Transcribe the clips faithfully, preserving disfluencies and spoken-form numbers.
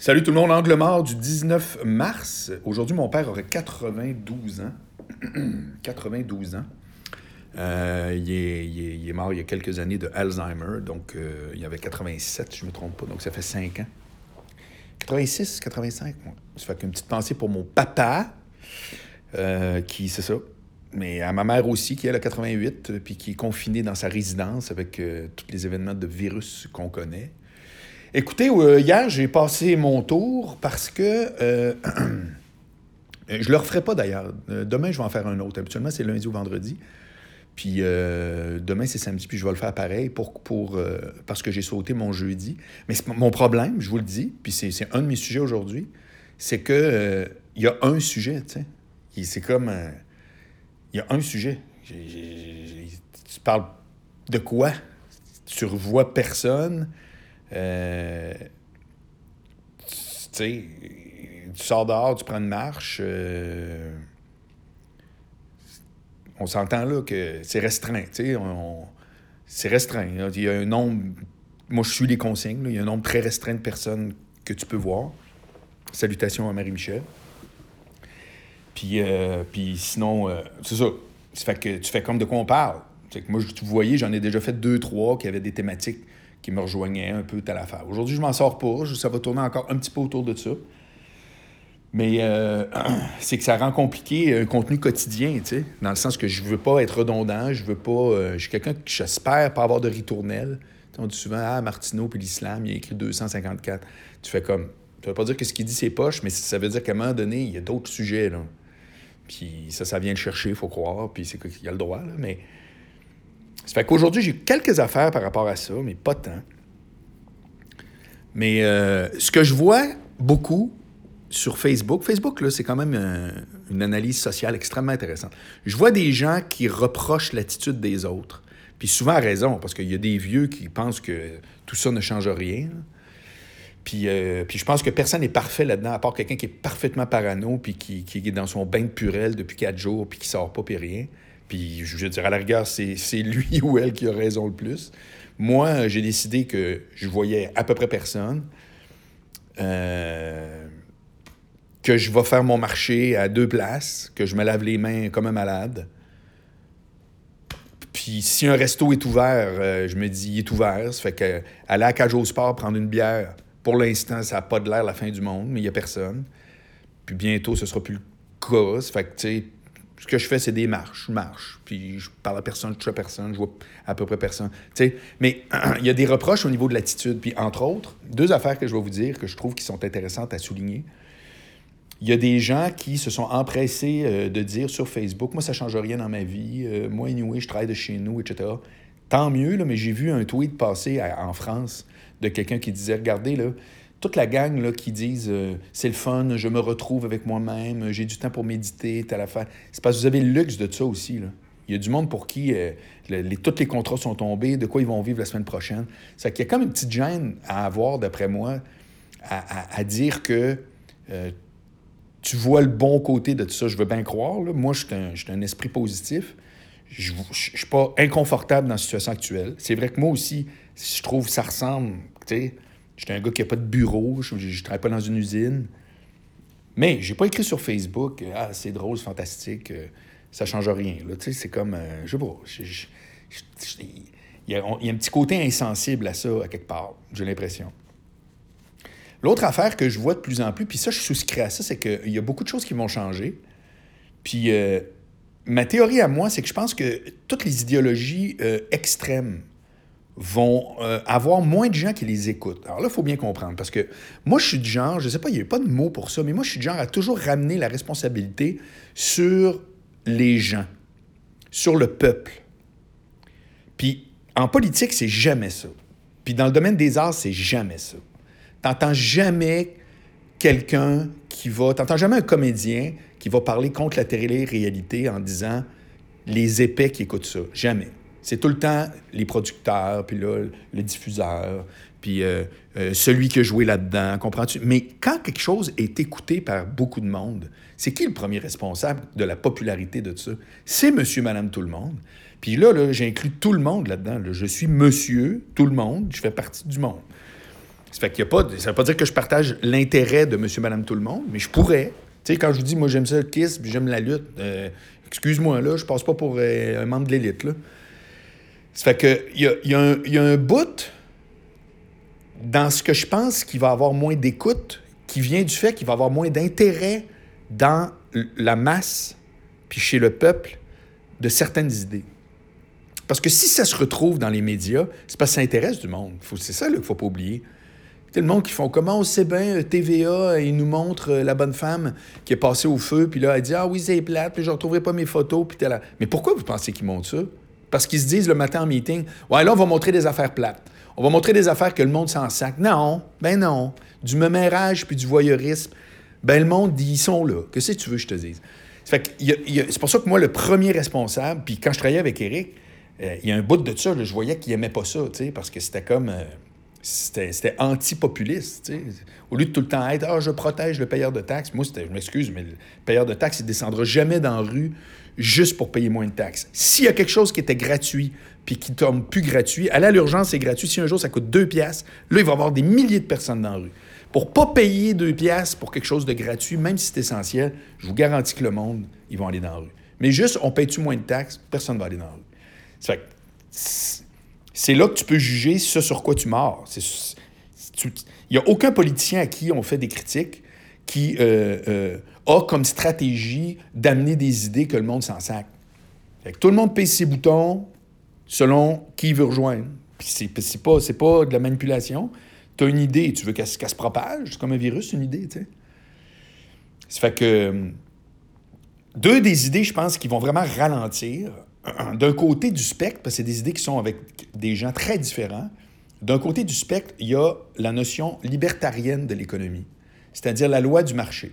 Salut tout le monde, Angle mort du dix-neuf mars. Aujourd'hui, mon père aurait quatre-vingt-douze ans. quatre-vingt-douze ans. Euh, il, est, il, est, il est mort il y a quelques années de Alzheimer, donc euh, il avait quatre-vingt-sept, je ne me trompe pas, donc ça fait cinq ans. quatre-vingt-six, quatre-vingt-cinq, moi. Ça fait qu'une petite pensée pour mon papa, euh, qui, c'est ça, mais à ma mère aussi, qui elle a quatre-vingt-huit, puis qui est confinée dans sa résidence avec euh, tous les événements de virus qu'on connaît. Écoutez, euh, hier, j'ai passé mon tour parce que... Euh, je le referai pas d'ailleurs. Euh, demain, je vais en faire un autre. Habituellement, c'est lundi ou vendredi. Puis euh, demain, c'est samedi, puis je vais le faire pareil pour, pour, euh, parce que j'ai sauté mon jeudi. Mais c'est mon problème, je vous le dis, puis c'est, c'est un de mes sujets aujourd'hui, c'est que euh, il y a un sujet, tu sais. C'est comme... euh, Il y a un sujet. J'ai- j'ai- j'ai- tu parles de quoi? Tu revois personne. Euh, tu sais, tu sors dehors, tu prends une marche. euh, on s'entend là que c'est restreint. Tu sais, on- on- c'est restreint. Là. Il y a un nombre. Moi, je suis les consignes. Là. Il y a un nombre très restreint de personnes que tu peux voir. Salutations à Marie-Michel. Puis, euh, puis sinon, euh, c'est ça. Ça fait que tu fais comme de quoi on parle. C'est que moi, je- vous voyez, j'en ai déjà fait deux, trois qui avaient des thématiques qui me rejoignaient un peu telle affaire. Aujourd'hui, je m'en sors pas. Je- ça va tourner encore un petit peu autour de ça. Mais euh, c'est que ça rend compliqué un contenu quotidien, tu sais, dans le sens que je veux pas être redondant, je veux pas... euh, je suis quelqu'un que j'espère pas avoir de ritournelle. Tu sais, on dit souvent, ah, Martineau puis l'islam, il a écrit deux cent cinquante-quatre. Tu fais comme... Ça veut pas dire que ce qu'il dit, c'est poche, mais ça veut dire qu'à un moment donné, il y a d'autres sujets, là. Puis ça, ça vient le chercher, il faut croire, puis c'est qu'il y a le droit, là, mais... Ça fait qu'aujourd'hui, j'ai quelques affaires par rapport à ça, mais pas tant. Mais euh, ce que je vois beaucoup sur Facebook, Facebook, là, c'est quand même euh, une analyse sociale extrêmement intéressante. Je vois des gens qui reprochent l'attitude des autres. Puis souvent à raison, parce qu'il y a des vieux qui pensent que tout ça ne change rien. Là. Puis, euh, puis je pense que personne n'est parfait là-dedans, à part quelqu'un qui est parfaitement parano, puis qui, qui est dans son bain de purelle depuis quatre jours, puis qui sort pas, puis rien. Puis je veux dire, à la rigueur, c'est, c'est lui ou elle qui a raison le plus. Moi, j'ai décidé que je voyais à peu près personne. Euh, que je vais faire mon marché à deux places, que je me lave les mains comme un malade. Puis si un resto est ouvert, euh, je me dis, il est ouvert. Ça fait que aller à Cage au Sport, prendre une bière, pour l'instant, ça n'a pas de l'air la fin du monde, mais il n'y a personne. Puis bientôt, ce ne sera plus le cas. Ça fait que, tu sais, ce que je fais, c'est des marches. Je marche. Puis je parle à personne, je touche à personne, je vois à peu près personne. Tu sais, mais il y a des reproches au niveau de l'attitude. Puis entre autres, deux affaires que je vais vous dire que je trouve qui sont intéressantes à souligner. Il y a des gens qui se sont empressés euh, de dire sur Facebook, moi, ça ne change rien dans ma vie, euh, moi, anyway, je travaille de chez nous, et cetera. Tant mieux, là, mais j'ai vu un tweet passer à- en France de quelqu'un qui disait, regardez, là, toute la gang là, qui disent euh, c'est le fun, je me retrouve avec moi-même, j'ai du temps pour méditer, telle affaire. C'est parce que vous avez le luxe de ça aussi. Là. Il y a du monde pour qui euh, le- les, tous les contrats sont tombés, de quoi ils vont vivre la semaine prochaine. C'est qu'il y a comme une petite gêne à avoir, d'après moi, à, à- à dire que euh, tu vois le bon côté de tout ça. Je veux bien croire. Là. Moi, je suis un, je suis un esprit positif. Je ne suis pas inconfortable dans la situation actuelle. C'est vrai que moi aussi, je trouve que ça ressemble, tu sais, je suis un gars qui n'a pas de bureau, je ne travaille pas dans une usine. Mais j'ai pas écrit sur Facebook, ah, c'est drôle, c'est fantastique, euh, ça change rien. Là. Tu sais, c'est comme, euh, je sais pas, je- je- je- il y, a, on- il y a un petit côté insensible à ça, à quelque part, j'ai l'impression. L'autre affaire que je vois de plus en plus, puis ça, je souscris à ça, c'est qu'il y a beaucoup de choses qui vont changer. Puis euh, ma théorie à moi, c'est que je pense que toutes les idéologies euh, extrêmes vont euh, avoir moins de gens qui les écoutent. Alors là, il faut bien comprendre, parce que moi, je suis du genre, je sais pas, il n'y a pas de mot pour ça, mais moi, je suis du genre à toujours ramener la responsabilité sur les gens, sur le peuple. Puis en politique, c'est jamais ça. Puis dans le domaine des arts, c'est jamais ça. T'entends jamais quelqu'un qui va... T'entends jamais un comédien qui va parler contre la télé-réalité en disant les épais qui écoutent ça. Jamais. C'est tout le temps les producteurs, puis là, le diffuseur, puis euh, euh, celui qui a joué là-dedans, comprends-tu? Mais quand quelque chose est écouté par beaucoup de monde, c'est qui le premier responsable de la popularité de ça? C'est monsieur, madame, tout le monde. Puis là, là j'inclus tout le monde là-dedans. Là. Je suis monsieur, tout le monde, je fais partie du monde. Ça fait qu'il y a pas... Ça veut pas dire que je partage l'intérêt de monsieur, madame, tout le monde, mais je pourrais. Tu sais, quand je vous dis, moi, j'aime ça le Kiss, puis j'aime la lutte, euh, excuse-moi, là, je passe pas pour euh, un membre de l'élite, là. Ça fait que il y a, y a un, y a un bout dans ce que je pense qu'il va avoir moins d'écoute, qui vient du fait qu'il va avoir moins d'intérêt dans la masse, puis chez le peuple, de certaines idées. Parce que si ça se retrouve dans les médias, c'est parce que ça intéresse du monde. Faut, c'est ça qu'il ne faut pas oublier. C'est le monde qui font « Comment on sait bien, T V A, il nous montre la bonne femme qui est passée au feu, puis là, elle dit « Ah oui, c'est plate, puis je ne retrouverai pas mes photos, puis t'es là. » Mais pourquoi vous pensez qu'ils montrent ça? Parce qu'ils se disent le matin en meeting « Ouais, là, on va montrer des affaires plates. On va montrer des affaires que le monde s'en sac. » Non, ben non. Du mémérage puis du voyeurisme, ben le monde, ils sont là. Qu'est-ce que tu veux que je te dise? Ça fait qu'il y a, il y a, c'est pour ça que moi, le premier responsable, puis quand je travaillais avec Éric, euh, il y a un bout de ça, là, je voyais qu'il n'aimait pas ça, parce que c'était comme... Euh, C'était, c'était anti-populiste, tu sais. Au lieu de tout le temps être « Ah, je protège le payeur de taxes », moi, c'était, je m'excuse, mais le payeur de taxes, il ne descendra jamais dans la rue juste pour payer moins de taxes. S'il y a quelque chose qui était gratuit puis qui ne tombe plus gratuit, aller à l'urgence, c'est gratuit. Si un jour, ça coûte deux piastres, là, il va y avoir des milliers de personnes dans la rue. Pour ne pas payer deux piastres pour quelque chose de gratuit, même si c'est essentiel, je vous garantis que le monde, ils vont aller dans la rue. Mais juste, on paye-tu moins de taxes, personne ne va aller dans la rue. Ça fait que... C'est là que tu peux juger ce sur quoi tu mords. Il n'y a aucun politicien à qui on fait des critiques qui euh, euh, a comme stratégie d'amener des idées que le monde s'en sac. Fait que tout le monde pèse ses boutons selon qui il veut rejoindre. Puis c'est, c'est, pas, c'est pas de la manipulation. Tu as une idée et tu veux qu'elle, qu'elle se propage. C'est comme un virus, une idée, tu sais. Ça fait que... Deux des idées, je pense, qui vont vraiment ralentir... D'un côté du spectre, parce que c'est des idées qui sont avec des gens très différents, d'un côté du spectre, il y a la notion libertarienne de l'économie, c'est-à-dire la loi du marché.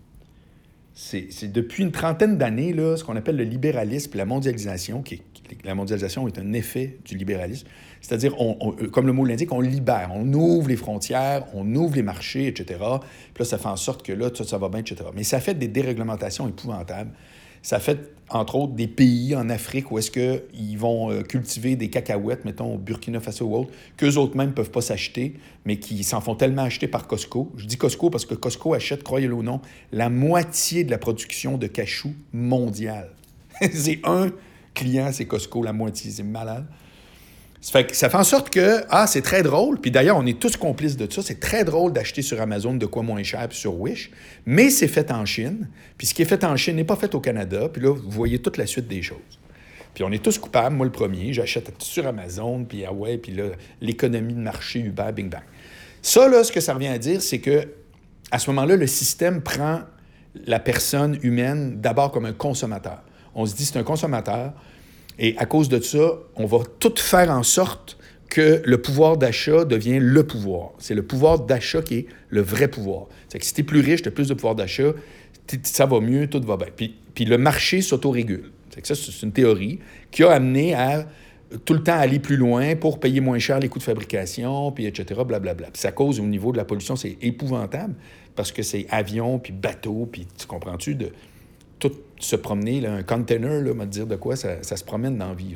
C'est, c'est depuis une trentaine d'années, là, ce qu'on appelle le libéralisme, la mondialisation, qui est, la mondialisation est un effet du libéralisme, c'est-à-dire, on, on, comme le mot l'indique, on libère, on ouvre les frontières, on ouvre les marchés, et cetera. Puis là, ça fait en sorte que là, tout ça va bien, et cetera. Mais ça fait des déréglementations épouvantables. Ça fait, entre autres, des pays en Afrique où est-ce qu'ils vont euh, cultiver des cacahuètes, mettons, au Burkina Faso ou autre, qu'eux autres mêmes ne peuvent pas s'acheter, mais qui s'en font tellement acheter par Costco. Je dis Costco parce que Costco achète, croyez-le ou non, la moitié de la production de cachou mondiale. C'est un client, c'est Costco, la moitié, c'est malade. Ça fait, ça fait en sorte que, ah, c'est très drôle, puis d'ailleurs, on est tous complices de ça, c'est très drôle d'acheter sur Amazon de quoi moins cher, puis sur Wish, mais c'est fait en Chine, puis ce qui est fait en Chine n'est pas fait au Canada, puis là, vous voyez toute la suite des choses. Puis on est tous coupables, moi le premier, j'achète sur Amazon, puis ah ouais, puis là, l'économie de marché, Uber, bing bang. Ça, là, ce que ça revient à dire, c'est que à ce moment-là, le système prend la personne humaine d'abord comme un consommateur. On se dit, c'est un consommateur, et à cause de ça, on va tout faire en sorte que le pouvoir d'achat devient le pouvoir. C'est le pouvoir d'achat qui est le vrai pouvoir. C'est que si tu es plus riche, tu as plus de pouvoir d'achat, ça va mieux, tout va bien. Puis, puis le marché s'autorégule. C'est que ça, c'est une théorie qui a amené à tout le temps aller plus loin pour payer moins cher les coûts de fabrication, puis et cetera, blablabla. Puis ça cause, au niveau de la pollution, c'est épouvantable parce que c'est avion, puis bateau, puis tu comprends-tu, de tout se promener, là, un container, là, me dire de quoi, ça, ça se promène dans la vie. Là.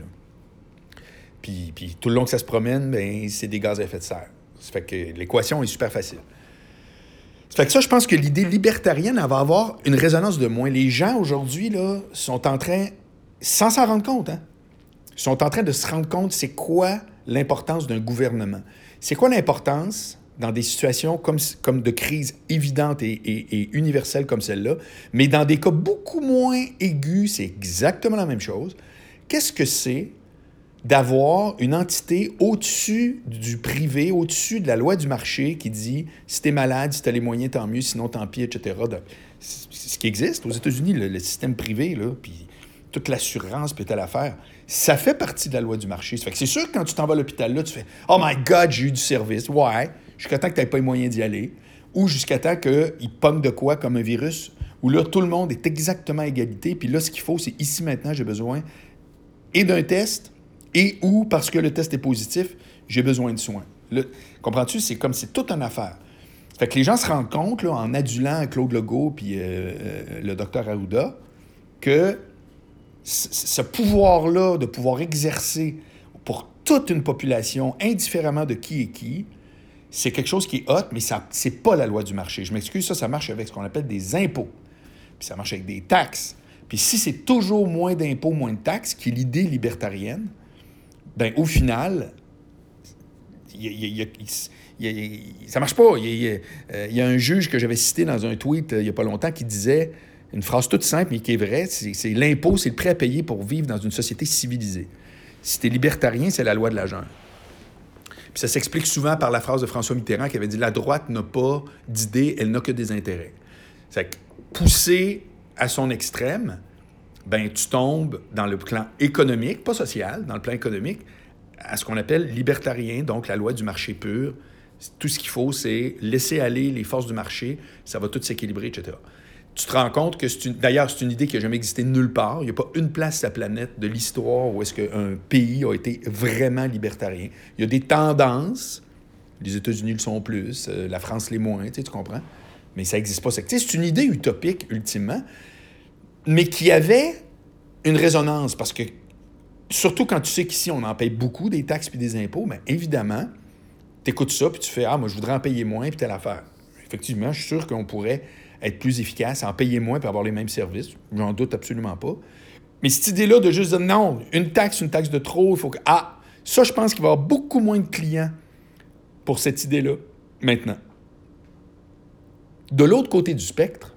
Puis, puis tout le long que ça se promène, ben, c'est des gaz à effet de serre. Ça fait que l'équation est super facile. Ça fait que ça, je pense que l'idée libertarienne, elle va avoir une résonance de moins. Les gens, aujourd'hui, là, sont en train, sans s'en rendre compte, hein, sont en train de se rendre compte c'est quoi l'importance d'un gouvernement. C'est quoi l'importance dans des situations comme, comme de crise évidente et, et, et universelle comme celle-là, mais dans des cas beaucoup moins aigus, c'est exactement la même chose. Qu'est-ce que c'est d'avoir une entité au-dessus du privé, au-dessus de la loi du marché qui dit si t'es malade, si t'as les moyens, tant mieux, sinon tant pis, et cetera. C'est ce qui existe aux États-Unis, le, le système privé, là, puis toute l'assurance, puis telle affaire, ça fait partie de la loi du marché. Ça fait que c'est sûr que quand tu t'en vas à l'hôpital, là, tu fais « Oh my God, j'ai eu du service. » Ouais, jusqu'à temps que tu n'aies pas les moyens d'y aller, ou jusqu'à temps qu'il pogne de quoi comme un virus, où là, tout le monde est exactement à égalité, puis là, ce qu'il faut, c'est ici, maintenant, j'ai besoin et d'un test, et ou, parce que le test est positif, j'ai besoin de soins. Là, comprends-tu? C'est comme, c'est toute une affaire. Ça fait que les gens se rendent compte, là, en adulant Claude Legault puis euh, euh, le docteur Arruda, que c- ce pouvoir-là, de pouvoir exercer pour toute une population, indifféremment de qui est qui, c'est quelque chose qui est hot, mais ça, c'est pas la loi du marché. Je m'excuse, ça, ça marche avec ce qu'on appelle des impôts. Puis ça marche avec des taxes. Puis si c'est toujours moins d'impôts, moins de taxes, qui est l'idée libertarienne, bien, au final, y a, y a, y a, y a, ça marche pas. Il y, a, y a un juge que j'avais cité dans un tweet il y a pas longtemps qui disait une phrase toute simple, mais qui est vraie, c'est, c'est l'impôt, c'est le prêt à payer pour vivre dans une société civilisée. Si t'es libertarien, c'est la loi de la jungle. Puis ça s'explique souvent par la phrase de François Mitterrand qui avait dit « La droite n'a pas d'idées, elle n'a que des intérêts. » C'est que pousser à son extrême, ben tu tombes dans le plan économique, pas social, dans le plan économique, à ce qu'on appelle libertarien, donc la loi du marché pur. Tout ce qu'il faut, c'est laisser aller les forces du marché, ça va tout s'équilibrer, et cetera. Tu te rends compte que c'est une... D'ailleurs, c'est une idée qui n'a jamais existé nulle part. Il n'y a pas une place sur la planète de l'histoire où est-ce qu'un pays a été vraiment libertarien. Il y a des tendances. Les États-Unis le sont plus, euh, la France les moins, tu sais, tu comprends? Mais ça n'existe pas. C'est, c'est une idée utopique, ultimement, mais qui avait une résonance. Parce que, surtout quand tu sais qu'ici, on en paye beaucoup, des taxes puis des impôts, mais évidemment, tu écoutes ça puis tu fais « Ah, moi, je voudrais en payer moins, puis telle affaire. » Effectivement, je suis sûr qu'on pourrait être plus efficace, en payer moins pour avoir les mêmes services. J'en doute absolument pas. Mais cette idée-là de juste dire non, une taxe, une taxe de trop, il faut que... Ah, ça, je pense qu'il va y avoir beaucoup moins de clients pour cette idée-là, maintenant. De l'autre côté du spectre,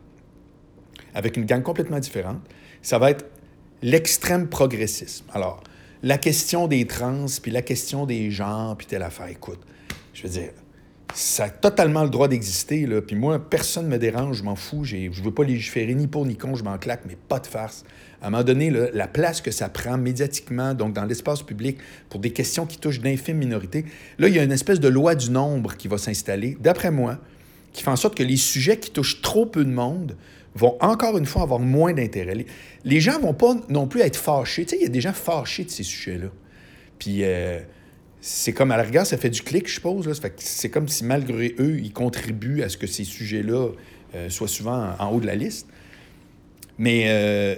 avec une gang complètement différente, ça va être l'extrême progressisme. Alors, la question des trans, puis la question des genres, puis telle affaire, écoute, je veux dire... Ça a totalement le droit d'exister, là. Puis moi, personne ne me dérange, je m'en fous. J'ai, je ne veux pas légiférer ni pour ni contre, je m'en claque, mais pas de farce. À un moment donné, là, la place que ça prend médiatiquement, donc dans l'espace public, pour des questions qui touchent d'infimes minorités, là, il y a une espèce de loi du nombre qui va s'installer, d'après moi, qui fait en sorte que les sujets qui touchent trop peu de monde vont encore une fois avoir moins d'intérêt. Les, les gens ne vont pas non plus être fâchés. Tu sais, il y a des gens fâchés de ces sujets-là. Puis... Euh, c'est comme, à la rigueur, ça fait du clic, je suppose. Là. Ça fait que c'est comme si, malgré eux, ils contribuent à ce que ces sujets-là euh, soient souvent en, en haut de la liste. Mais euh,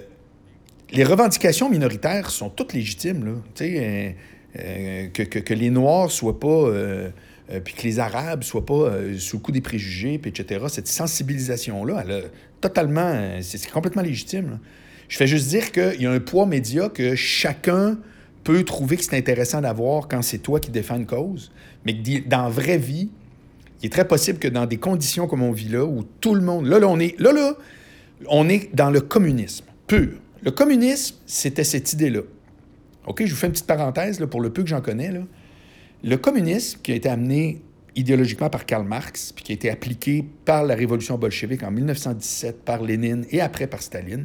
les revendications minoritaires sont toutes légitimes. Là. Tu sais, euh, euh, que, que, que les Noirs soient pas... Euh, euh, puis que les Arabes soient pas euh, sous le coup des préjugés, puis et cetera. Cette sensibilisation-là, elle a totalement... Euh, c'est, c'est complètement légitime. Là. Je fais juste dire qu'il y a un poids média que chacun... peut trouver que c'est intéressant d'avoir quand c'est toi qui défends une cause, mais que dans la vraie vie, il est très possible que dans des conditions comme on vit là, où tout le monde... Là, là, on est, là, là, on est dans le communisme pur. Le communisme, c'était cette idée-là. OK, je vous fais une petite parenthèse là, pour le peu que j'en connais. Là. Le communisme qui a été amené idéologiquement par Karl Marx, puis qui a été appliqué par la révolution bolchevique en dix-neuf cent dix-sept, par Lénine et après par Staline,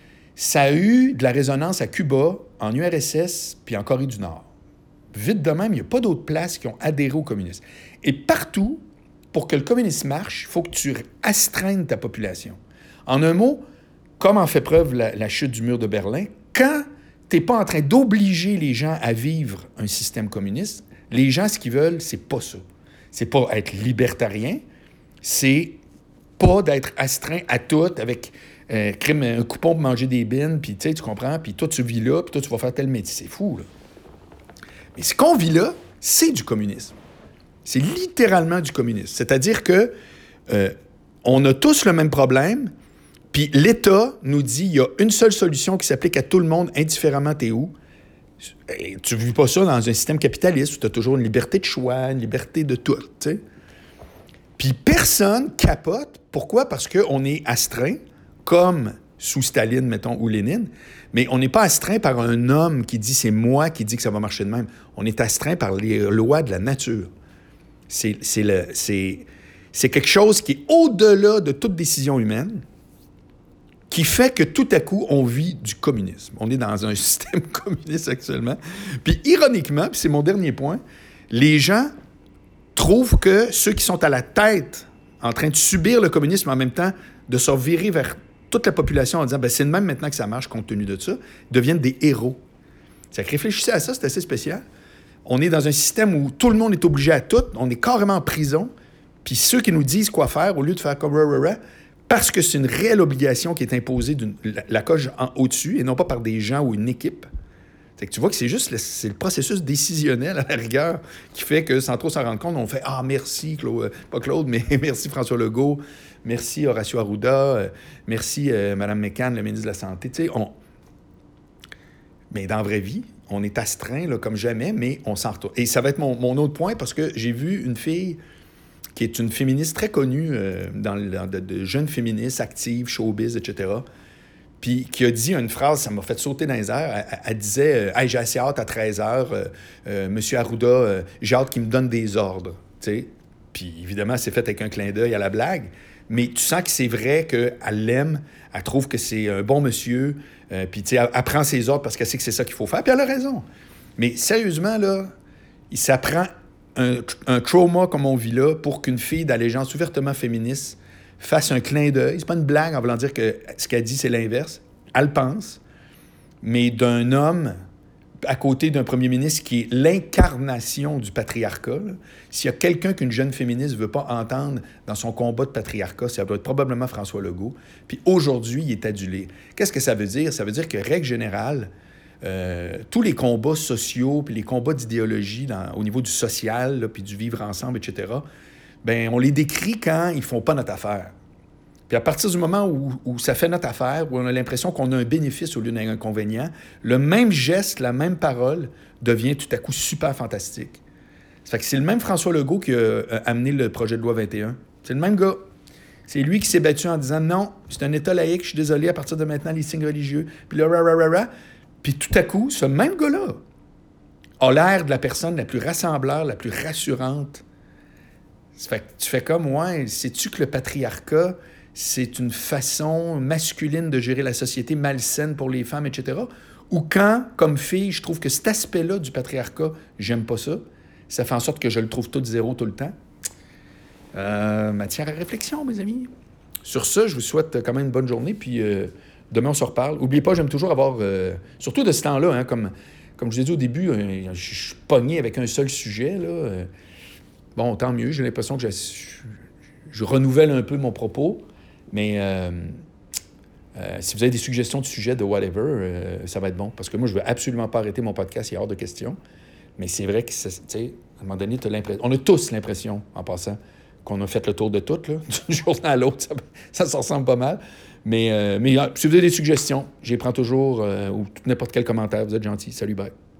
ça a eu de la résonance à Cuba, en U R S S, puis en Corée du Nord. Vite de même, il n'y a pas d'autres places qui ont adhéré au communisme. Et partout, pour que le communisme marche, il faut que tu astreignes ta population. En un mot, comme en fait preuve la, la chute du mur de Berlin, quand tu n'es pas en train d'obliger les gens à vivre un système communiste, les gens, ce qu'ils veulent, c'est pas ça. C'est pas être libertarien, c'est pas d'être astreint à tout avec... Euh, crime un coupon pour manger des bines, puis tu sais, tu comprends, puis toi, tu vis là, puis toi, tu vas faire tel métier. C'est fou, là. Mais ce qu'on vit là, c'est du communisme. C'est littéralement du communisme. C'est-à-dire que euh, on a tous le même problème, puis l'État nous dit il y a une seule solution qui s'applique à tout le monde, indifféremment t'es où. Et tu ne vis pas ça dans un système capitaliste où tu as toujours une liberté de choix, une liberté de tout, tu sais. Puis personne capote. Pourquoi? Parce qu'on est astreint, comme sous Staline, mettons, ou Lénine, mais on n'est pas astreint par un homme qui dit « c'est moi qui dis que ça va marcher de même ». On est astreint par les lois de la nature. C'est, c'est, le, c'est, c'est quelque chose qui est au-delà de toute décision humaine, qui fait que tout à coup, on vit du communisme. On est dans un système communiste actuellement. Puis ironiquement, puis c'est mon dernier point, les gens trouvent que ceux qui sont à la tête, en train de subir le communisme en même temps, de se revirer vers toute la population en disant ben, « c'est de même maintenant que ça marche compte tenu de ça », deviennent des héros. C'est que réfléchissez à ça, c'est assez spécial. On est dans un système où tout le monde est obligé à tout, on est carrément en prison, puis ceux qui nous disent quoi faire, au lieu de faire comme rah, parce que c'est une réelle obligation qui est imposée, d'une, la, la coche en, au-dessus, et non pas par des gens ou une équipe. Fait que tu vois que c'est juste le, c'est le processus décisionnel, à la rigueur, qui fait que, sans trop s'en rendre compte, on fait « Ah, merci, Claude, pas Claude, mais merci François Legault, merci Horacio Arruda, euh, merci euh, Mme McCann, le ministre de la Santé. » Tu sais, on... Mais dans la vraie vie, on est astreint là, comme jamais, mais on s'en retourne. Et ça va être mon, mon autre point, parce que j'ai vu une fille qui est une féministe très connue, euh, dans le, de, de jeunes féministes actives, showbiz, et cetera, puis qui a dit une phrase, ça m'a fait sauter dans les airs. Elle, elle disait euh, « Hey, j'ai assez hâte à treize heures, euh, euh, Monsieur Arruda, euh, j'ai hâte qu'il me donne des ordres. » Tu sais? Puis évidemment, c'est fait avec un clin d'œil à la blague. Mais tu sens que c'est vrai qu'elle l'aime, elle trouve que c'est un bon monsieur, euh, puis tu sais, elle, elle prend ses ordres parce qu'elle sait que c'est ça qu'il faut faire, puis elle a raison. Mais sérieusement, là, ça prend un, un trauma comme on vit là pour qu'une fille d'allégeance ouvertement féministe fasse un clin d'œil. C'est pas une blague en voulant dire que ce qu'elle dit, c'est l'inverse. Elle pense. Mais d'un homme à côté d'un premier ministre qui est l'incarnation du patriarcat, là, s'il y a quelqu'un qu'une jeune féministe ne veut pas entendre dans son combat de patriarcat, ça doit être probablement François Legault. Puis aujourd'hui, il est adulé. Qu'est-ce que ça veut dire? Ça veut dire que, règle générale, euh, tous les combats sociaux puis les combats d'idéologie dans, au niveau du social, là, puis du vivre ensemble, et cetera, ben on les décrit quand ils font pas notre affaire. Puis à partir du moment où, où ça fait notre affaire, où on a l'impression qu'on a un bénéfice au lieu d'un inconvénient, le même geste, la même parole devient tout à coup super fantastique. Ça fait que c'est le même François Legault qui a euh, amené le projet de loi vingt et un. C'est le même gars. C'est lui qui s'est battu en disant « Non, c'est un État laïque, je suis désolé, à partir de maintenant, les signes religieux. » Puis là, ra, ra, ra, ra. Puis tout à coup, ce même gars-là a l'air de la personne la plus rassembleur, la plus rassurante. Ça fait que tu fais comme, ouais, sais-tu que le patriarcat, c'est une façon masculine de gérer la société malsaine pour les femmes, et cetera. Ou quand, comme fille, je trouve que cet aspect-là du patriarcat, j'aime pas ça, ça fait en sorte que je le trouve tout zéro tout le temps. Euh, matière à réflexion, mes amis. Sur ça, je vous souhaite quand même une bonne journée, puis euh, demain, on se reparle. N'oubliez pas, j'aime toujours avoir, euh, surtout de ce temps-là, hein, comme, comme je l'ai dit au début, euh, je suis pogné avec un seul sujet, là. Euh, bon, tant mieux, j'ai l'impression que je, je renouvelle un peu mon propos, mais euh, euh, si vous avez des suggestions de sujets de whatever, euh, ça va être bon, parce que moi, je veux absolument pas arrêter mon podcast, il y a hors de question. Mais c'est vrai que, tu sais, à un moment donné, tu as l'impression... On a tous l'impression, en passant, qu'on a fait le tour de tout, là, d'une journée à l'autre. Ça, ça se ressemble pas mal. Mais, euh, mais si vous avez des suggestions, j'y prends toujours, euh, ou n'importe quel commentaire. Vous êtes gentils. Salut, bye.